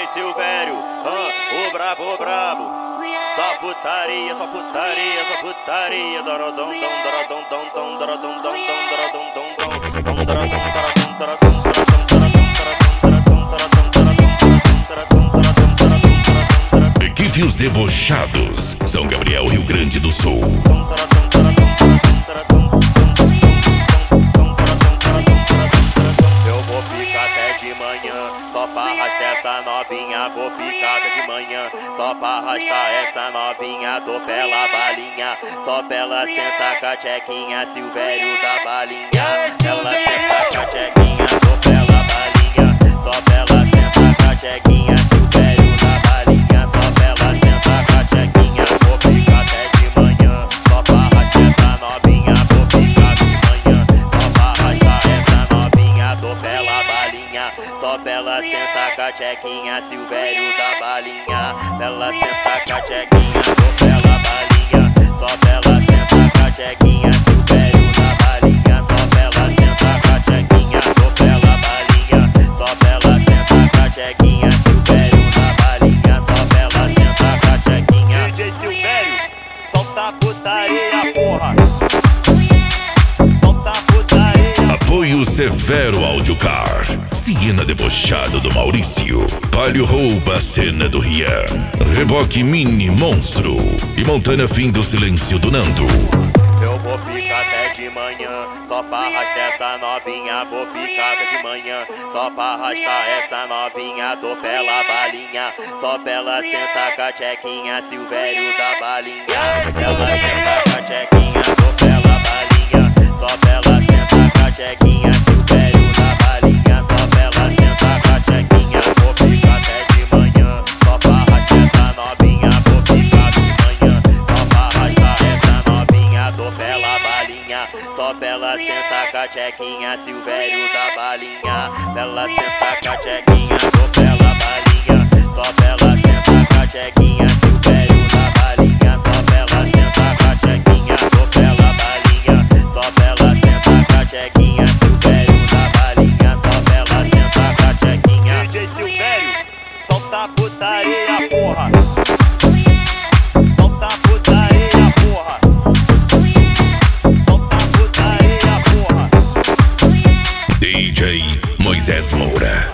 DJ Silvério, o brabo, o brabo. Só putaria, só putaria, só putaria. Dorodom, dom, dorodom, dom, dom, dorodom, dom, dom, dorodom, dom, dom, dom, dorodom, dorodom, dorodom. Equipe Os Debochados, São Gabriel, Rio Grande do Sul. Eu vou ficar até de manhã, só pra arrastar essa novinha. Vou ficar até de manhã, só pra arrastar essa novinha. Dou pela balinha, só pra ela sentar com a tchequinha. Silvério da balinha, ela senta com a tchequinha. Dou pela balinha, só pra ela sentar com a tchequinha. Silvério da balinha, só pra ela sentar com a tchequinha. Vou ficar até de manhã, só pra arrastar essa novinha. Vou ficar de manhã, só pra arrastar essa novinha. Dou pela balinha, só pra ela sentar com a tchequinha. Silvério da balinha, ela senta com a tchequinha. Dou pela balinha, só pra ela sentar com a tchequinha. Silvério da balinha, só pra ela sentar com a tchequinha. Dou pela balinha, só pra ela sentar com a tchequinha. Silvério da balinha, só pra ela sentar com a tchequinha. DJ Silvério, solta a putaria, porra. Solta a putaria. Apoio Severo Audiocar. Siena Debochado do Maurício. Palio rouba a cena do Rian. Reboque Mini Monstro. E Montana Fim do Silêncio do Nando. Eu vou ficar até de manhã, só pra arrastar essa novinha. Vou ficar até de manhã, só pra arrastar essa novinha. Dou pela balinha, só pra ela sentar com a tchequinha. Silvério da balinha, ela senta com a tchequinha. Dou pela balinha, só pra ela sentar com a tchequinha. Silvério da balinha, só pra ela sentar com a tchequinha. Vou ficar até de manhã, só pra arrastar essa novinha. Vou ficar de manhã, só pra arrastar essa novinha. Dou pela balinha, só pra ela sentar com a tchequinha. Silvério da balinha, ela senta com a tchequinha. Dou pela balinha, só pra ela sentar com a tchequinha. Silvério da balinha, só pra ela sentar com a tchequinha. Dou pela balinha, só pra ela sentar com a tchequinha. Silvério da balinha, só pra ela sentar com a tchequinha. DJ Silvério, solta a putaria, porra. Solta a putaria, porra. Solta a putaria, porra. DJ Moisés Moura.